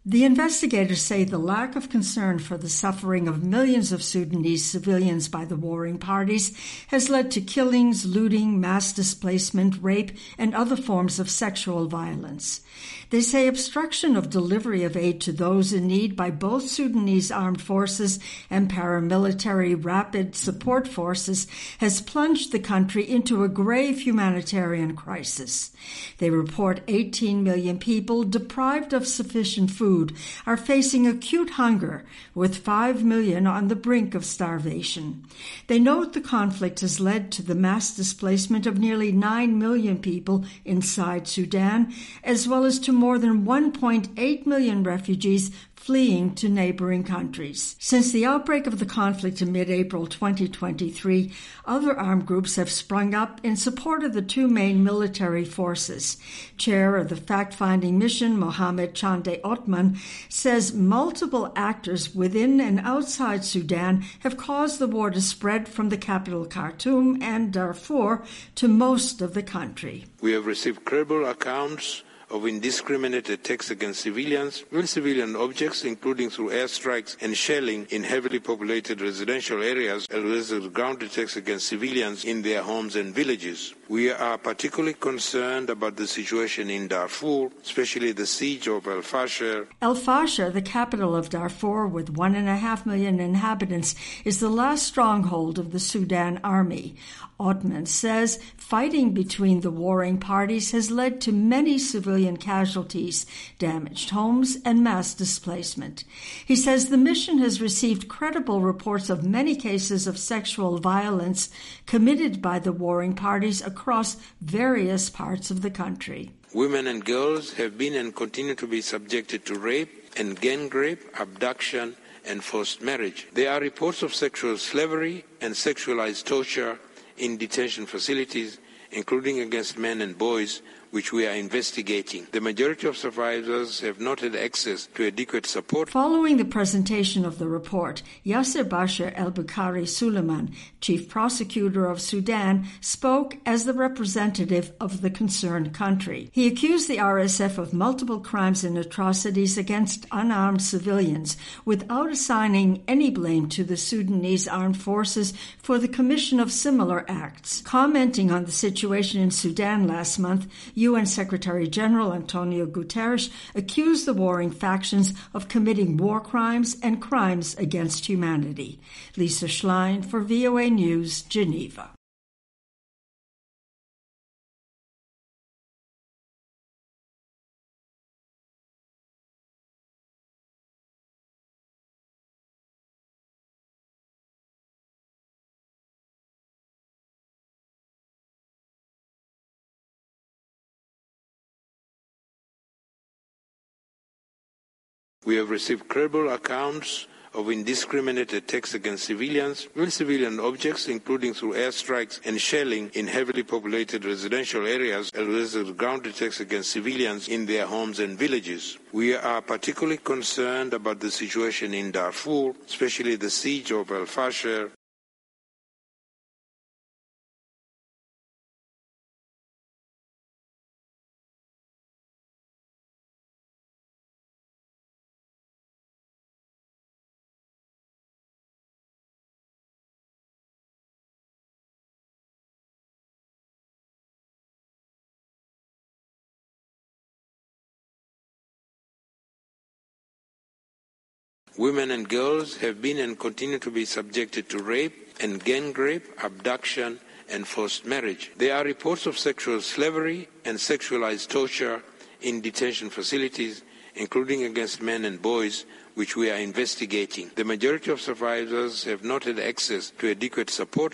The investigators say the lack of concern for the suffering of millions of Sudanese civilians by the warring parties has led to killings, looting, mass displacement, rape, and other forms of sexual violence. They say obstruction of delivery of aid to those in need by both Sudanese armed forces and paramilitary rapid support forces has plunged the country into a grave humanitarian crisis. They report 18 million people deprived of sufficient food are facing acute hunger, with 5 million on the brink of starvation. They note the conflict has led to the mass displacement of nearly 9 million people inside Sudan, as well as to more than 1.8 million refugees fleeing to neighboring countries. Since the outbreak of the conflict in mid-April 2023, other armed groups have sprung up in support of the two main military forces. Chair of the fact-finding mission, Mohamed Chande Othman, says multiple actors within and outside Sudan have caused the war to spread from the capital Khartoum and Darfur to most of the country. We have received credible accounts of indiscriminate attacks against civilians, civilian objects, including through airstrikes and shelling in heavily populated residential areas, as well as ground attacks against civilians in their homes and villages. We are particularly concerned about the situation in Darfur, especially the siege of El Fasher. El Fasher, the capital of Darfur with 1.5 million inhabitants, is the last stronghold of the Sudan army. Othman says fighting between the warring parties has led to many civilian casualties, damaged homes, and mass displacement. He says the mission has received credible reports of many cases of sexual violence committed by the warring parties across various parts of the country. Women and girls have been and continue to be subjected to rape and gang rape, abduction, and forced marriage. There are reports of sexual slavery and sexualized torture in detention facilities, including against men and boys, which we are investigating. The majority of survivors have not had access to adequate support. Following the presentation of the report, Yasser Bashir El-Bukhari Suleiman, Chief Prosecutor of Sudan, spoke as the representative of the concerned country. He accused the RSF of multiple crimes and atrocities against unarmed civilians without assigning any blame to the Sudanese armed forces for the commission of similar acts. Commenting on the situation in Sudan last month, UN Secretary General Antonio Guterres accused the warring factions of committing war crimes and crimes against humanity. Lisa Schlein for VOA News, Geneva. We have received credible accounts of indiscriminate attacks against civilians, civilian objects, including through airstrikes and shelling in heavily populated residential areas, as well as ground attacks against civilians in their homes and villages. We are particularly concerned about the situation in Darfur, especially the siege of El Fasher. Women and girls have been and continue to be subjected to rape and gang rape, abduction, and forced marriage. There are reports of sexual slavery and sexualized torture in detention facilities, including against men and boys, which we are investigating. The majority of survivors have not had access to adequate support.